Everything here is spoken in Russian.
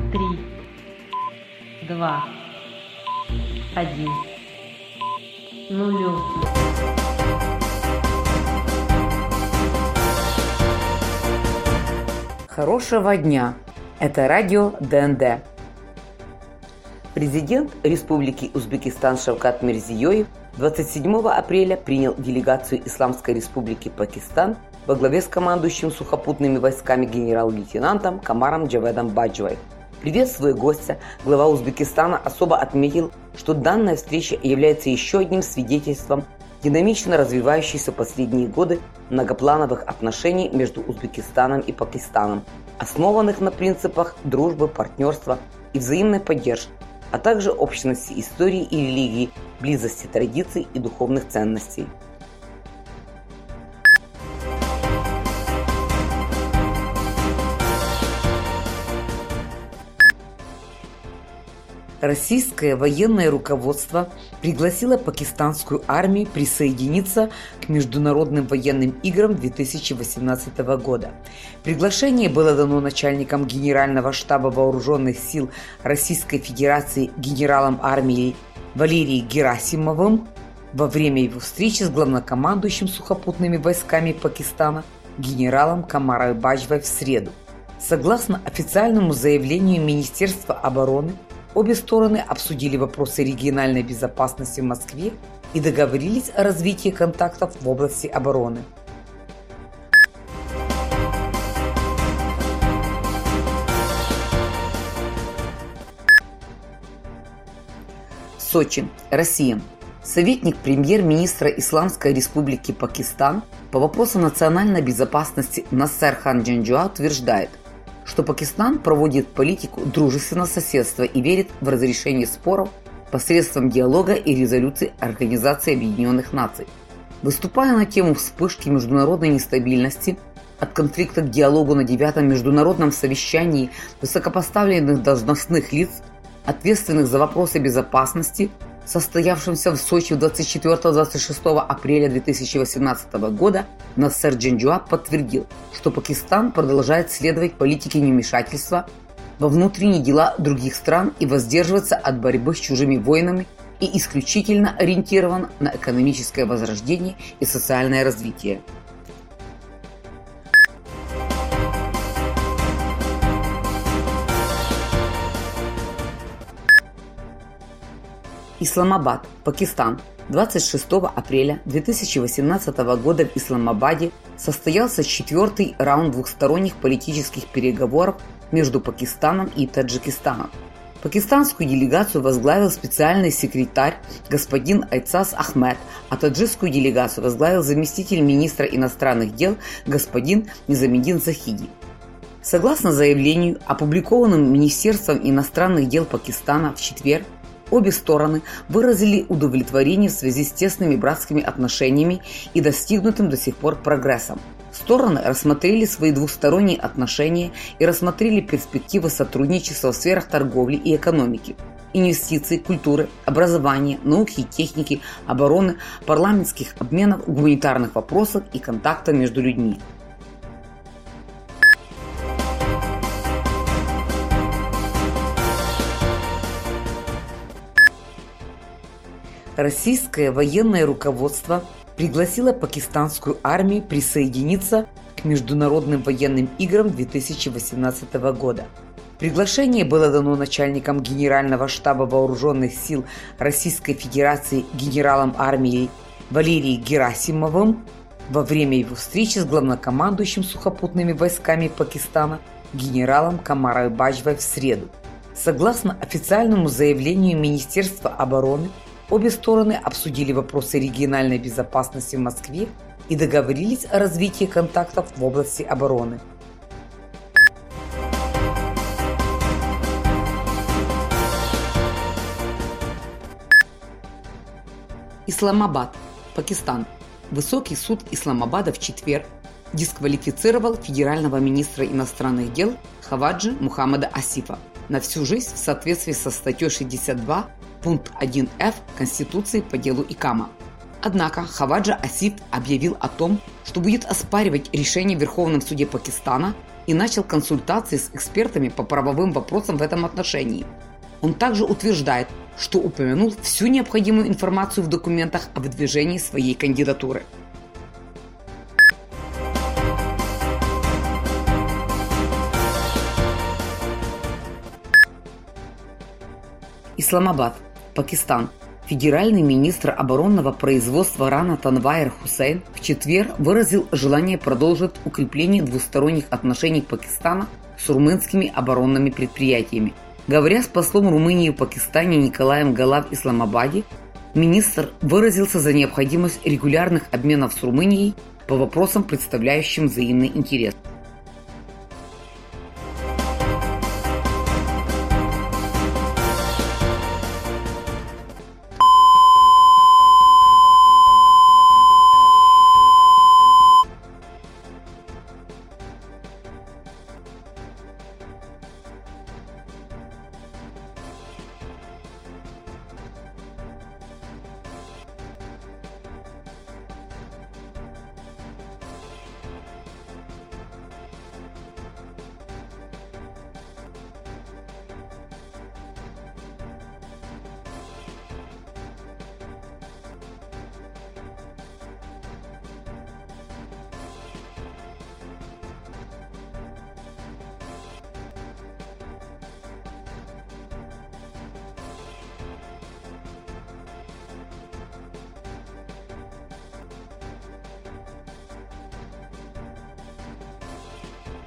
3, 2, 1, 0. Хорошего дня! Это радио ДНД. Президент Республики Узбекистан Шавкат Мирзиёев 27 апреля принял делегацию Исламской Республики Пакистан во главе с командующим сухопутными войсками генерал-лейтенантом Камаром Джаведом Баджвой. Приветствуя гостя, глава Узбекистана особо отметил, что данная встреча является еще одним свидетельством динамично развивающейся последние годы многоплановых отношений между Узбекистаном и Пакистаном, основанных на принципах дружбы, партнерства и взаимной поддержки, а также общности истории и религии, близости традиций и духовных ценностей. Российское военное руководство пригласило пакистанскую армию присоединиться к Международным военным играм 2018 года. Приглашение было дано начальником Генерального штаба Вооруженных сил Российской Федерации генералом армии Валерием Герасимовым во время его встречи с главнокомандующим сухопутными войсками Пакистана генералом Камаром Баджвой в среду. Согласно официальному заявлению Министерства обороны, обе стороны обсудили вопросы региональной безопасности в Москве и договорились о развитии контактов в области обороны. Сочи, Россия. Советник премьер-министра Исламской Республики Пакистан по вопросам национальной безопасности Насер Хан Джанджуа утверждает, что Пакистан проводит политику дружественного соседства и верит в разрешение споров посредством диалога и резолюций Организации Объединенных Наций. Выступая на тему вспышки международной нестабильности от конфликта к диалогу на 9-м международном совещании высокопоставленных должностных лиц, ответственных за вопросы безопасности, состоявшемся в Сочи 24-26 апреля 2018 года, Насер Джанджуа подтвердил, что Пакистан продолжает следовать политике невмешательства во внутренние дела других стран и воздерживаться от борьбы с чужими войнами и исключительно ориентирован на экономическое возрождение и социальное развитие. Исламабад, Пакистан. 26 апреля 2018 года в Исламабаде состоялся 4-й раунд двухсторонних политических переговоров между Пакистаном и Таджикистаном. Пакистанскую делегацию возглавил специальный секретарь господин Айцаз Ахмед, а таджикскую делегацию возглавил заместитель министра иностранных дел господин Низамеддин Захиди. Согласно заявлению, опубликованному Министерством иностранных дел Пакистана в четверг, обе стороны выразили удовлетворение в связи с тесными братскими отношениями и достигнутым до сих пор прогрессом. Стороны рассмотрели свои двусторонние отношения и рассмотрели перспективы сотрудничества в сферах торговли и экономики, инвестиций, культуры, образования, науки и техники, обороны, парламентских обменов, гуманитарных вопросов и контактов между людьми. Российское военное руководство пригласило пакистанскую армию присоединиться к Международным военным играм 2018 года. Приглашение было дано начальником Генерального штаба Вооруженных сил Российской Федерации генералом армии Валерием Герасимовым во время его встречи с главнокомандующим сухопутными войсками Пакистана генералом Камаром Баджвой в среду. Согласно официальному заявлению Министерства обороны, обе стороны обсудили вопросы региональной безопасности в Москве и договорились о развитии контактов в области обороны. Исламабад, Пакистан. Высокий суд Исламабада в четверг дисквалифицировал федерального министра иностранных дел Хаваджи Мухаммада Асифа на всю жизнь в соответствии со статьей 62 пункт 1Ф Конституции по делу Икама. Однако Хаваджа Асиф объявил о том, что будет оспаривать решение в Верховном суде Пакистана и начал консультации с экспертами по правовым вопросам в этом отношении. Он также утверждает, что упомянул всю необходимую информацию в документах о выдвижении своей кандидатуры. Исламабад, Пакистан. Федеральный министр оборонного производства Рана Танвайр Хусейн в четверг выразил желание продолжить укрепление двусторонних отношений Пакистана с румынскими оборонными предприятиями. Говоря с послом Румынии в Пакистане Николаем Гала в Исламабаде, министр выразился за необходимость регулярных обменов с Румынией по вопросам, представляющим взаимный интерес.